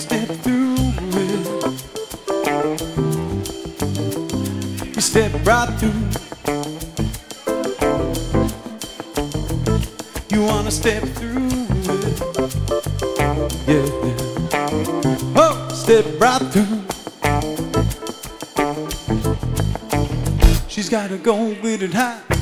step through it. You step right through. You wanna step through it. Yeah, yeah. Oh, step right through. She's gotta go with it high.